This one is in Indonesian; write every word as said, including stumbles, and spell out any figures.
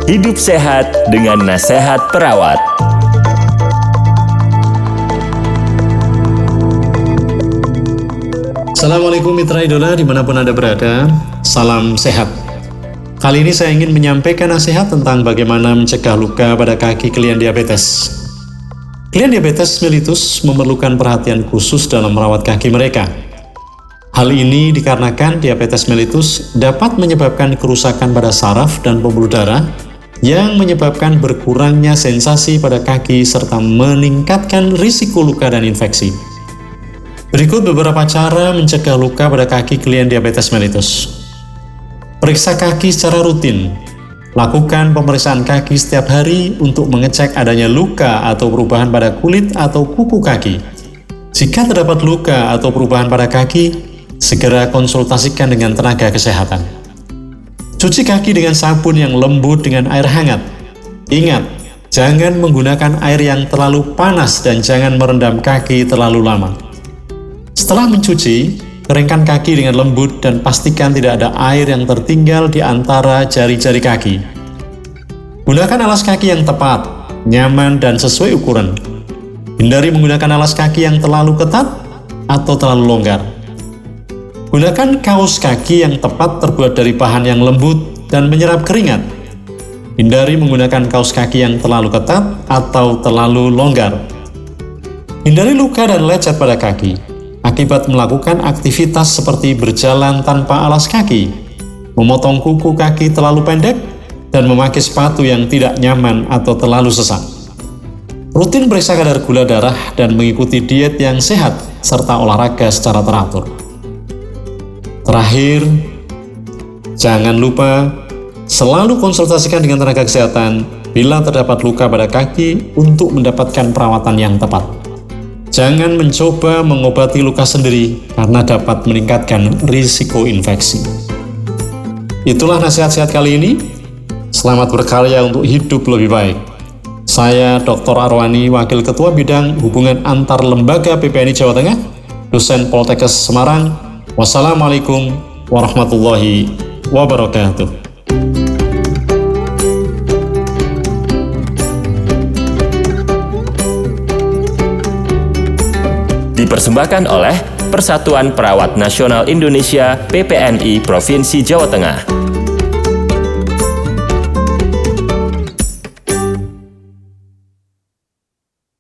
Hidup sehat dengan nasihat perawat. Assalamualaikum mitra idola dimanapun Anda berada, salam sehat. Kali ini saya ingin menyampaikan nasihat tentang bagaimana mencegah luka pada kaki klien diabetes. Klien diabetes mellitus memerlukan perhatian khusus dalam merawat kaki mereka. Hal ini dikarenakan diabetes mellitus dapat menyebabkan kerusakan pada saraf dan pembuluh darah yang menyebabkan berkurangnya sensasi pada kaki serta meningkatkan risiko luka dan infeksi. Berikut beberapa cara mencegah luka pada kaki klien diabetes mellitus. Periksa kaki secara rutin. Lakukan pemeriksaan kaki setiap hari untuk mengecek adanya luka atau perubahan pada kulit atau kuku kaki. Jika terdapat luka atau perubahan pada kaki, segera konsultasikan dengan tenaga kesehatan. Cuci kaki dengan sabun yang lembut dengan air hangat. Ingat, jangan menggunakan air yang terlalu panas dan jangan merendam kaki terlalu lama. Setelah mencuci, keringkan kaki dengan lembut dan pastikan tidak ada air yang tertinggal di antara jari-jari kaki. Gunakan alas kaki yang tepat, nyaman, dan sesuai ukuran. Hindari menggunakan alas kaki yang terlalu ketat atau terlalu longgar. Gunakan kaos kaki yang tepat terbuat dari bahan yang lembut dan menyerap keringat. Hindari menggunakan kaos kaki yang terlalu ketat atau terlalu longgar. Hindari luka dan lecet pada kaki akibat melakukan aktivitas seperti berjalan tanpa alas kaki, memotong kuku kaki terlalu pendek, dan memakai sepatu yang tidak nyaman atau terlalu sesak. Rutin periksa kadar gula darah dan mengikuti diet yang sehat serta olahraga secara teratur. Terakhir, jangan lupa selalu konsultasikan dengan tenaga kesehatan bila terdapat luka pada kaki untuk mendapatkan perawatan yang tepat. Jangan mencoba mengobati luka sendiri karena dapat meningkatkan risiko infeksi. Itulah nasihat-nasihat kali ini. Selamat berkarya untuk hidup lebih baik. Saya Doktor Arwani, Wakil Ketua Bidang Hubungan Antar Lembaga P P N I Jawa Tengah, dosen Poltekkes Semarang. Wassalamualaikum warahmatullahi wabarakatuh. Dipersembahkan oleh Persatuan Perawat Nasional Indonesia P P N I Provinsi Jawa Tengah.